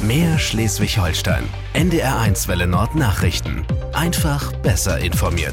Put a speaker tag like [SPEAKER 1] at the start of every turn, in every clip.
[SPEAKER 1] Mehr Schleswig-Holstein. NDR1 Welle Nord Nachrichten. Einfach besser informiert.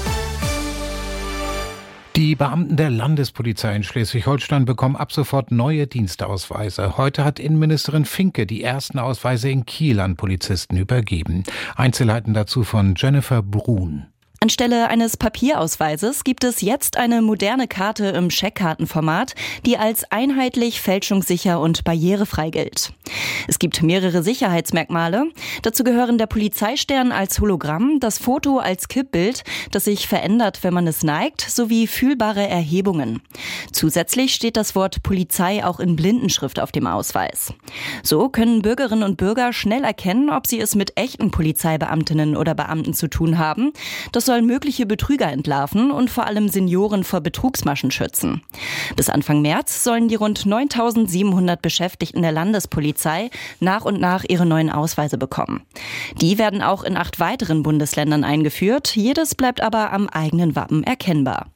[SPEAKER 2] Die Beamten der Landespolizei in Schleswig-Holstein bekommen ab sofort neue Dienstausweise. Heute hat Innenministerin Finke die ersten Ausweise in Kiel an Polizisten übergeben. Einzelheiten dazu von Jennifer Brun.
[SPEAKER 3] Anstelle eines Papierausweises gibt es jetzt eine moderne Karte im Scheckkartenformat, die als einheitlich, fälschungssicher und barrierefrei gilt. Es gibt mehrere Sicherheitsmerkmale. Dazu gehören der Polizeistern als Hologramm, das Foto als Kippbild, das sich verändert, wenn man es neigt, sowie fühlbare Erhebungen. Zusätzlich steht das Wort Polizei auch in Blindenschrift auf dem Ausweis. So können Bürgerinnen und Bürger schnell erkennen, ob sie es mit echten Polizeibeamtinnen oder Beamten zu tun haben. Das soll mögliche Betrüger entlarven und vor allem Senioren vor Betrugsmaschen schützen. Bis Anfang März sollen die rund 9.700 Beschäftigten der Landespolizei nach und nach ihre neuen Ausweise bekommen. Die werden auch in 8 weiteren Bundesländern eingeführt. Jedes bleibt aber am eigenen Wappen erkennbar.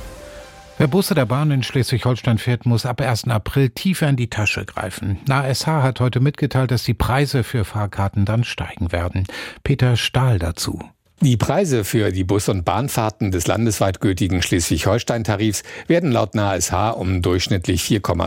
[SPEAKER 2] Wer Busse der Bahn in Schleswig-Holstein fährt, muss ab 1. April tiefer in die Tasche greifen. NASH hat heute mitgeteilt, dass die Preise für Fahrkarten dann steigen werden. Peter Stahl dazu.
[SPEAKER 4] Die Preise für die Bus- und Bahnfahrten des landesweit gültigen Schleswig-Holstein-Tarifs werden laut NASH um durchschnittlich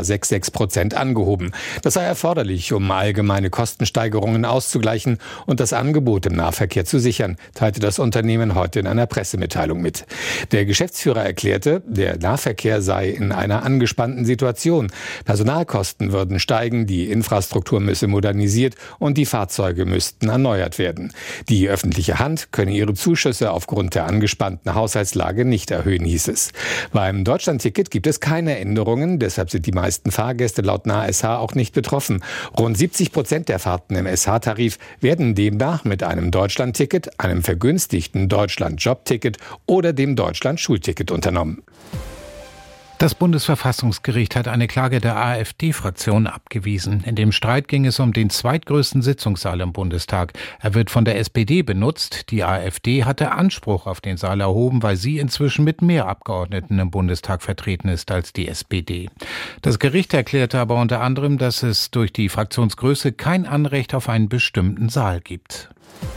[SPEAKER 4] 4,66% angehoben. Das sei erforderlich, um allgemeine Kostensteigerungen auszugleichen und das Angebot im Nahverkehr zu sichern, teilte das Unternehmen heute in einer Pressemitteilung mit. Der Geschäftsführer erklärte, der Nahverkehr sei in einer angespannten Situation. Personalkosten würden steigen, die Infrastruktur müsse modernisiert und die Fahrzeuge müssten erneuert werden. Die öffentliche Hand könne ihre Zuschüsse aufgrund der angespannten Haushaltslage nicht erhöhen, hieß es. Beim Deutschlandticket gibt es keine Änderungen, deshalb sind die meisten Fahrgäste laut NASH auch nicht betroffen. Rund 70% der Fahrten im SH-Tarif werden demnach mit einem Deutschlandticket, einem vergünstigten Deutschland-Jobticket oder dem Deutschland-Schulticket unternommen.
[SPEAKER 2] Das Bundesverfassungsgericht hat eine Klage der AfD-Fraktion abgewiesen. In dem Streit ging es um den zweitgrößten Sitzungssaal im Bundestag. Er wird von der SPD benutzt. Die AfD hatte Anspruch auf den Saal erhoben, weil sie inzwischen mit mehr Abgeordneten im Bundestag vertreten ist als die SPD. Das Gericht erklärte aber unter anderem, dass es durch die Fraktionsgröße kein Anrecht auf einen bestimmten Saal gibt.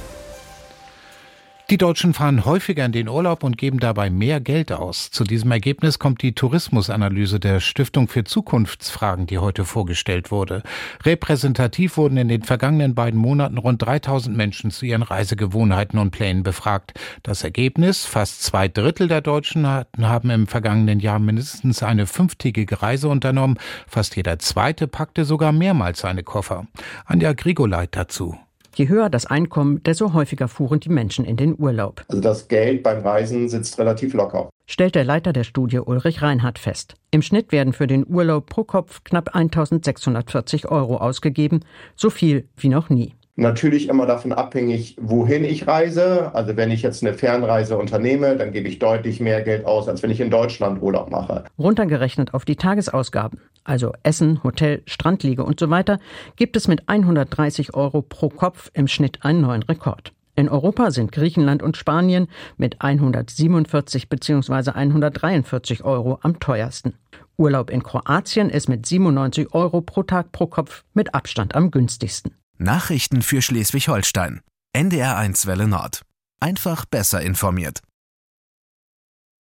[SPEAKER 2] Die Deutschen fahren häufiger in den Urlaub und geben dabei mehr Geld aus. Zu diesem Ergebnis kommt die Tourismusanalyse der Stiftung für Zukunftsfragen, die heute vorgestellt wurde. Repräsentativ wurden in den vergangenen 2 Monaten rund 3.000 Menschen zu ihren Reisegewohnheiten und Plänen befragt. Das Ergebnis: fast 2/3 der Deutschen haben im vergangenen Jahr mindestens eine 5-tägige Reise unternommen. Fast jeder Zweite packte sogar mehrmals seine Koffer. Anja Grigoleit dazu.
[SPEAKER 5] Je höher das Einkommen, desto häufiger fuhren die Menschen in den Urlaub.
[SPEAKER 6] Also das Geld beim Reisen sitzt relativ locker,
[SPEAKER 5] stellt der Leiter der Studie Ulrich Reinhardt fest. Im Schnitt werden für den Urlaub pro Kopf knapp 1.640 € ausgegeben, so viel wie noch nie.
[SPEAKER 6] Natürlich immer davon abhängig, wohin ich reise. Also wenn ich jetzt eine Fernreise unternehme, dann gebe ich deutlich mehr Geld aus, als wenn ich in Deutschland Urlaub mache.
[SPEAKER 5] Runtergerechnet auf die Tagesausgaben, also Essen, Hotel, Strandliege und so weiter, gibt es mit 130 € pro Kopf im Schnitt einen neuen Rekord. In Europa sind Griechenland und Spanien mit 147 bzw. 143 € am teuersten. Urlaub in Kroatien ist mit 97 € pro Tag pro Kopf mit Abstand am günstigsten.
[SPEAKER 1] Nachrichten für Schleswig-Holstein. NDR1 Welle Nord. Einfach besser informiert.